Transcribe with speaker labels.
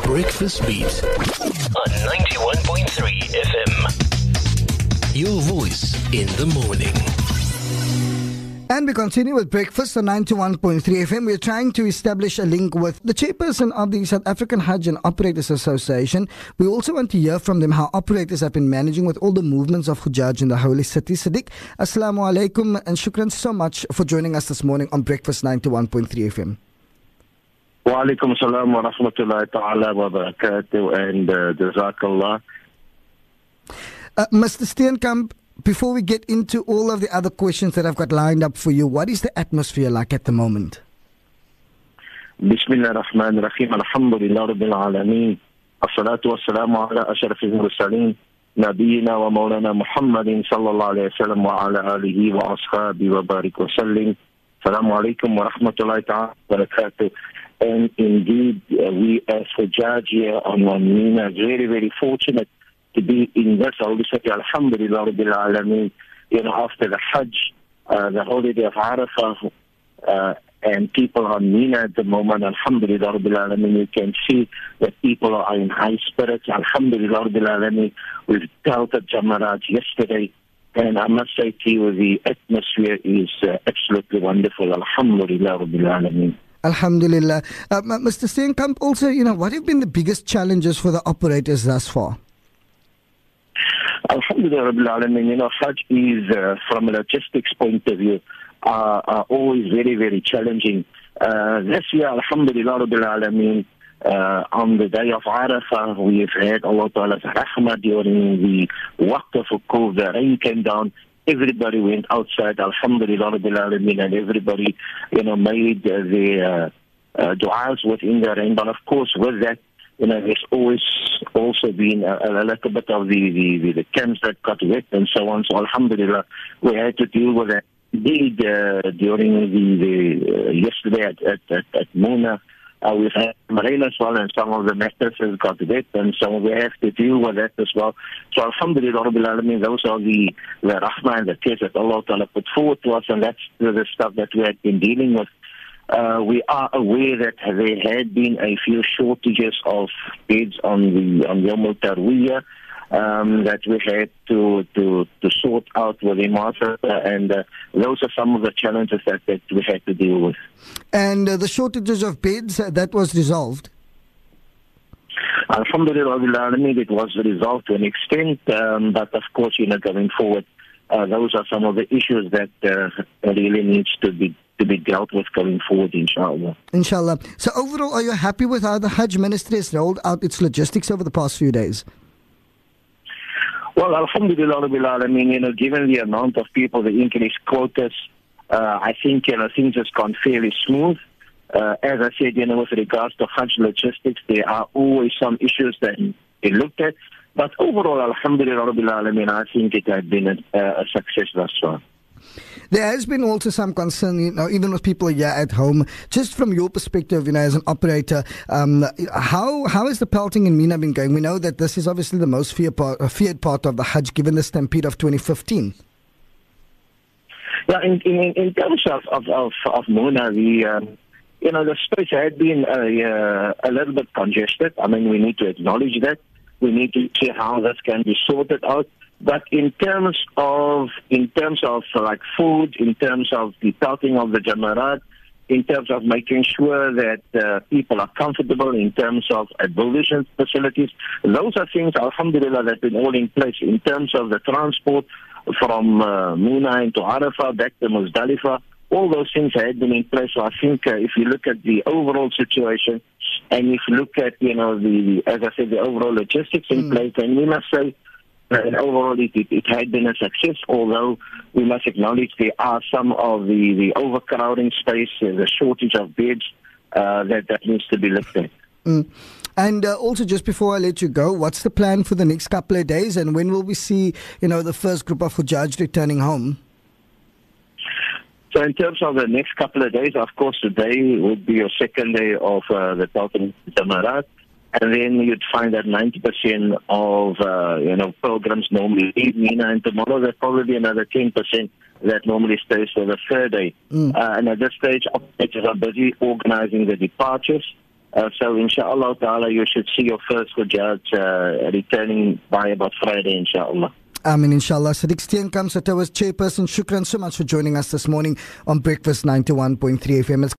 Speaker 1: Breakfast Beat on 91.3 FM. Your voice in the morning.
Speaker 2: And we continue with Breakfast on 91.3 FM. We're trying to establish a link with the chairperson of the South African Hajj and Operators Association. We also want to hear from them how operators have been managing with all the movements of Hujjaj in the Holy City. Sadiq, Assalamu alaikum and shukran so much for joining us this morning on Breakfast 91.3 FM.
Speaker 3: Wa alaikum salam wa rahmatullahi ta'ala wa barakatuh and jazakallah.
Speaker 2: Mr. Steenkamp, before we get into all of the other questions that I've got lined up for you, what is the atmosphere like at the moment?
Speaker 3: Bismillah ar-Rahman ar-Rahim. Alhamdulillah Rabbil Alameen. As-salatu was-salamu ala ashrafil mursaleen. Nabiyyina wa maulana Muhammadin sallallahu alayhi wa sallam wa ala alihi wa ashabi wa barik wa sallim. Assalamu alaikum wa rahmatullahi ta'ala wa barakatuh. And indeed, we as Hujjaj here on Mina are very, very fortunate to be in this holy city, alhamdulillah rabbil alameen, after the Hajj, the holiday of Arafah, and people on Mina at the moment, alhamdulillah rabbil alameen, you can see that people are in high spirits, alhamdulillah rabbil alameen. We've pelted Jamarat yesterday, and I must say to you, the atmosphere is absolutely wonderful, alhamdulillah rabbil alameen.
Speaker 2: Alhamdulillah. Mr. Steenkamp, also, what have been the biggest challenges for the operators thus far?
Speaker 3: Alhamdulillah Rabbil Alameen, Hajj is, from a logistics point of view, are always very, very challenging. This year, Alhamdulillah Rabbil Alameen, on the day of Arafah, we've had Allah Ta'ala's rahmah during the waqt of Ukuf. The rain came down, everybody went outside, Alhamdulillah Rabbil Alameen, and everybody, made their du'as within the rain. But of course, with that, there's always also been a little bit of the camps that got wet and so on. So alhamdulillah, we had to deal with that. Indeed, during the yesterday at Muna, we've had rain as well, and some of the mattresses got wet, and so we have to deal with that as well. So alhamdulillah, Rabbil Alameen, those are the rahmah and the tests that Allah Ta'ala put forward to us, and that's the stuff that we had been dealing with. We are aware that there had been a few shortages of beds on Yom al-Tarwiyah that we had to sort out with the Master, and those are some of the challenges that we had to deal with.
Speaker 2: And the shortages of beds, that was resolved?
Speaker 3: Alhamdulillah, it was resolved to an extent, but of course, going forward, those are some of the issues that really needs to be dealt with going forward, inshallah.
Speaker 2: Inshallah. So overall, are you happy with how the Hajj Ministry has rolled out its logistics over the past few days?
Speaker 3: Well, alhamdulillah, Rabbil Alameen, given the amount of people, the increased quotas, I think, things have gone fairly smooth. As I said, with regards to Hajj logistics, there are always some issues that they looked at. But overall, alhamdulillah, Rabbil Alameen, I think it has been a success thus far.
Speaker 2: There has been also some concern, even with people here at home. Just from your perspective, as an operator, how has the pelting in Mina been going? We know that this is obviously the most feared part of the Hajj, given the stampede of 2015.
Speaker 3: Yeah, in terms of Mina, the space had been a little bit congested. I mean, we need to acknowledge that. We need to see how that can be sorted out. But in terms of like food, in terms of the pelting of the Jamarat, in terms of making sure that people are comfortable, in terms of ablution facilities, those are things, alhamdulillah, that have been all in place. In terms of the transport from Mina into Arafah back to Muzdalifah, all those things had been in place. So I think if you look at the overall situation, and if you look at, as I said, the overall logistics in place, and we must say, and overall, it had been a success, although we must acknowledge there are some of the overcrowding space, the shortage of beds that needs to be looked at.
Speaker 2: And also, just before I let you go, what's the plan for the next couple of days, and when will we see, the first group of Hujjaj returning home?
Speaker 3: So in terms of the next couple of days, of course, today would be your second day of the Pelting Jamarat. And then you'd find that 90% of, programs normally leave Mina, and tomorrow there's probably another 10% that normally stays for the third day. And at this stage, operators are busy organizing the departures. So inshallah ta'ala, you should see your first Hujjat returning by about Friday, inshallah.
Speaker 2: Inshallah. Sadiq Steenkamp, Satawa's chairperson, shukran so much for joining us this morning on Breakfast 91.3 FM.